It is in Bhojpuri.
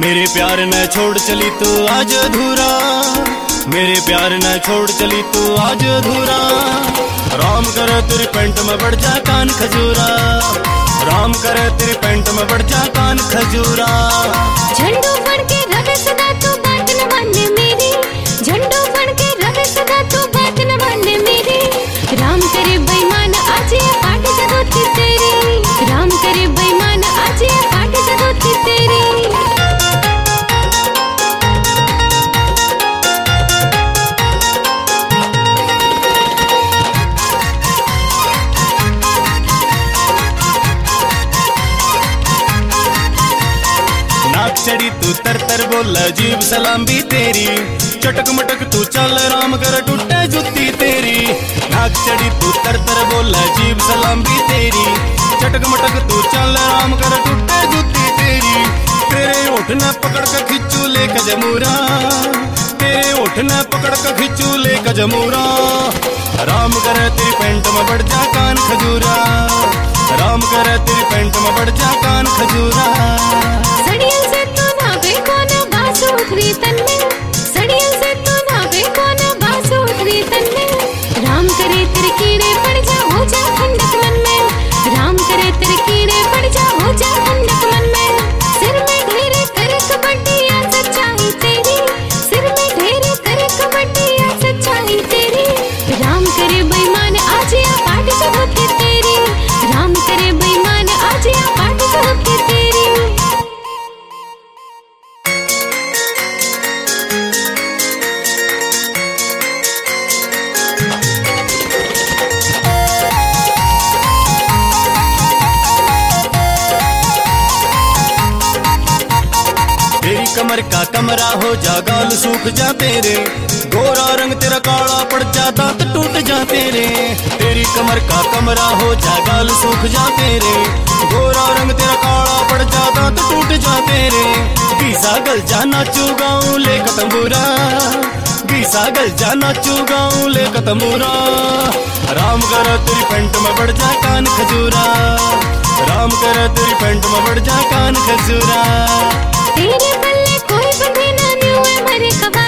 मेरे प्यार न छोड़ चली तू आज अधूरा, मेरे प्यार न छोड़ चली तू आज अधूरा। राम करे तेरी पेंट में बढ़ जा कान खजूरा, राम करे तेरी पेंट में बढ़ जा कान खजूरा। झंडू फड़ के रवे सदा तू बात न माने मेरी, झंडू फड़ के रवे सदा तू बात न माने मेरी। राम करे बेईमान आज ये पाट जगोती तेरी, राम करे बेईमान आज ये पाट जगोती तेरी। नाक चढ़ी तू तर तर बोल अजीब सलाम भी तेरी, चटक मटक तू चल राम कर टूटे जुत्ती तेरी। नाक चढ़ी तू तर तर बोल अजीब सलाम भी तेरी, चटक मटक तू चल राम कर टूटे जुत्ती तेरी। तेरे ओठ न पकड़ के खिंचू ले कजमूरा, तेरे ओठ न पकड़ के खिंचू ले कजमूरा। राम करे तेरी पेंट में बढ़ जा कान खजूरा, राम करे तेरी पेंट में बढ़ जा कान खजूरा। सड़ियल से तो ना बेको ना बासु उठरी तन्ने, सड़ियल से तो ना बेको ना बासु उठरी तन्ने। राम करे तेरे कीड़े पड़ जा हो जा ठंडक मन में, राम करे तेरे कीड़े पड़ जा हो जा ठंडक मन में। सिर में ढेरे करे कबड्डी या सच्चाई तेरी, सिर में ढेरे करे कबड्डी या सच्चाई तेरी। राम करे बेईमान आज या पाट से होती तेरी, राम करे बेईमान आज या पाट से होती तेरी। तेरी कमर का कमरा हो जा गाल सूख जा तेरे, गोरा रंग तेरा काला पड़ जा दांत टूट जा तेरे। तेरी कमर का कमरा हो जा गाल सूख जा तेरे, गोरा रंग तेरा काला पड़ जा दांत टूट जा तेरे। गीसा गल जा नाचू गाऊं ले कतंबूरा, गीसा गल जा नाचू गाऊं ले कतंबूरा। राम कर तेरी पेंट में बढ़ जा कान खजूरा, राम कर तेरी पेंट में बढ़ जा कान खजूरा। तेरे पल्ले कोई बंधे ना न्यू है मरे कबा